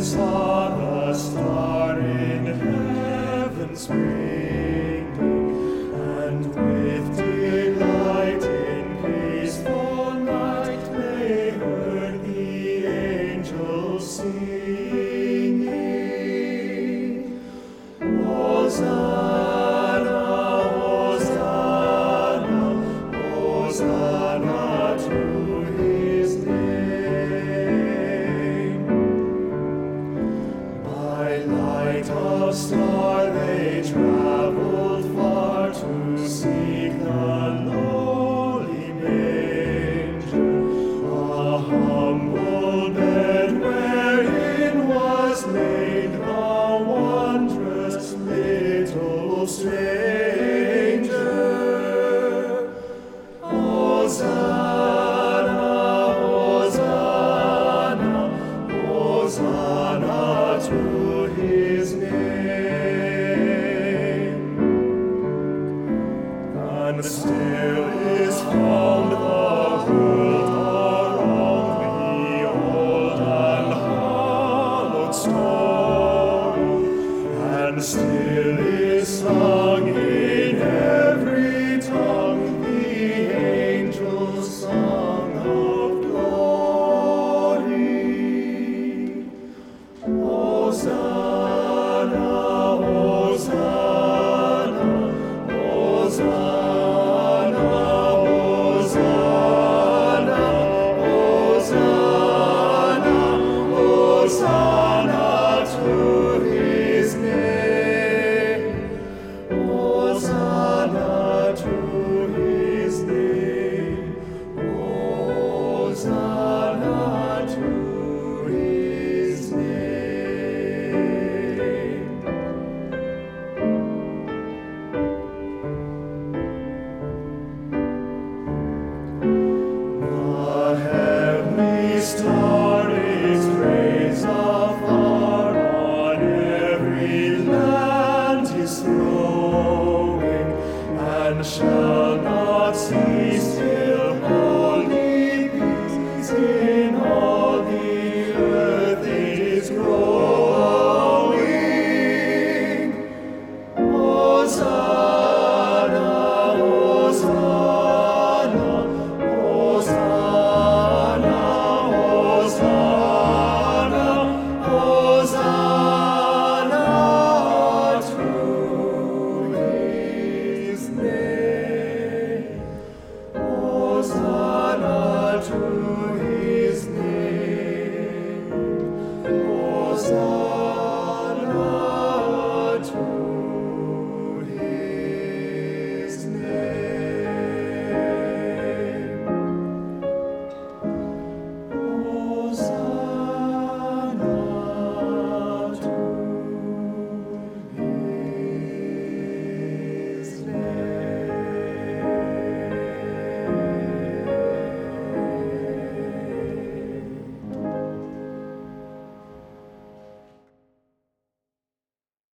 saw the star in heaven springing, and with delight in peaceful night they heard the angels singing, Hosanna, Hosanna, Hosanna to his name. By light of star they traveled far to seek the lowly manger, a humble bed wherein was laid the wondrous little stranger. Hosanna, Hosanna, Hosanna to his name. And still is found the world around the old and hallowed stone, and still